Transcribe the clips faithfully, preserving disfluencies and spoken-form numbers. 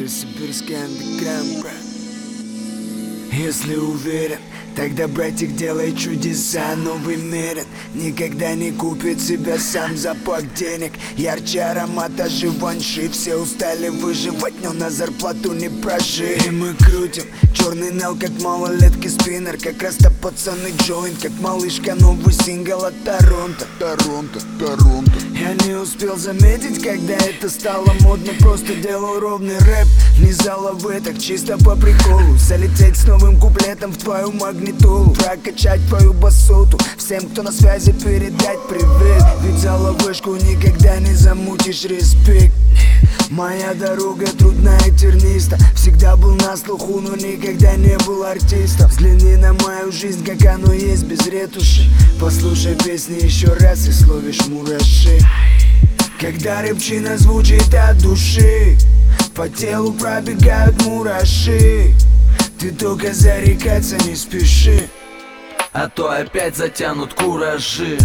Это сибирский андеграунд, брат. Если уверен, тогда, братик, делай чудеса. Новый мерен никогда не купит себя сам за пак денег. Ярче аромата живанши. Все устали выживать, но на зарплату не прожили. И мы крутим черный нел, как малолетки спиннер. Как раз-то пацаны джойнт, как малышка новый сингл от Торонто. Торонто, Торонто. Я не успел заметить, когда это стало модно. Просто делал ровный рэп, не заловы, так чисто по приколу. Залететь с новым куплетом в твою магнитолу, прокачать твою басоту. Всем, кто на связи, передать привет. Ведь заловышку никогда не замутишь, респект. Моя дорога трудная, терниста. Всегда был на слуху, но никогда не был артистом. Взгляни на мою жизнь, как оно есть, без ретуши. Послушай песни еще раз и словишь мураши. Когда рыбчина звучит от души, по телу пробегают мураши. Ты только зарекаться не спеши, а то опять затянут куражи.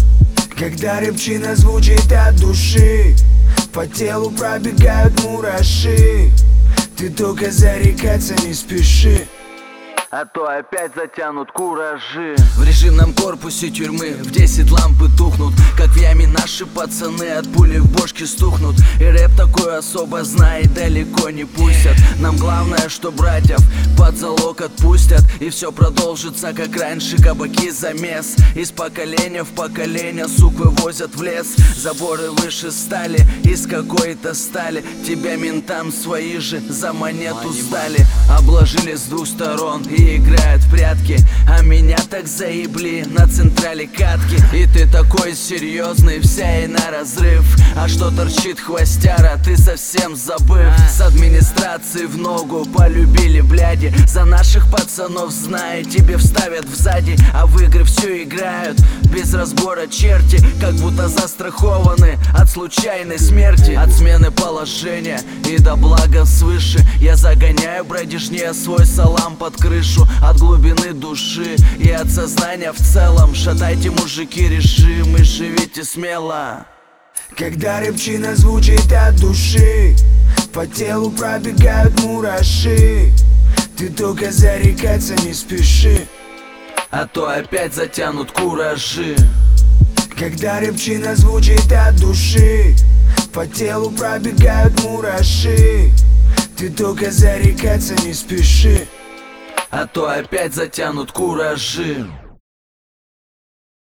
Когда рыбчина звучит от души, по телу пробегают мураши. Ты только зарекаться не спеши, а то опять затянут куражи. В режимном корпусе тюрьмы в десять лампы тухнут, как в яме наши пацаны от пули в бошке стухнут. И рэп такой особо знает, далеко не пустят. Нам главное, что братьев под залог отпустят, и все продолжится, как раньше, кабаки замес. Из поколения в поколение сук вывозят в лес. Заборы выше стали, из какой-то стали. Тебя ментам свои же за монету сдали. Обложили с двух сторон и играют в прятки, а меня так заебли на централе катки. И ты такой серьезный, вся и на разрыв. А что торчит хвостяра, ты совсем забыв. С администрации в ногу полюбили бляди. За наших пацанов, знаю, тебе вставят сзади. А в игры все играют без разбора черти, как будто застрахованы от случайной смерти. От смены положения и до блага свыше я загоняю бродяжнее свой салам под крышу. От глубины души и от сознания в целом. Шатайте, мужики, режим и живите смело. Когда рыбчина звучит от души, по телу пробегают мураши. Ты только зарекаться не спеши, а то опять затянут куражи. Когда рыбчина звучит от души, по телу пробегают мураши. Ты только зарекаться не спеши, а то опять затянут куражи.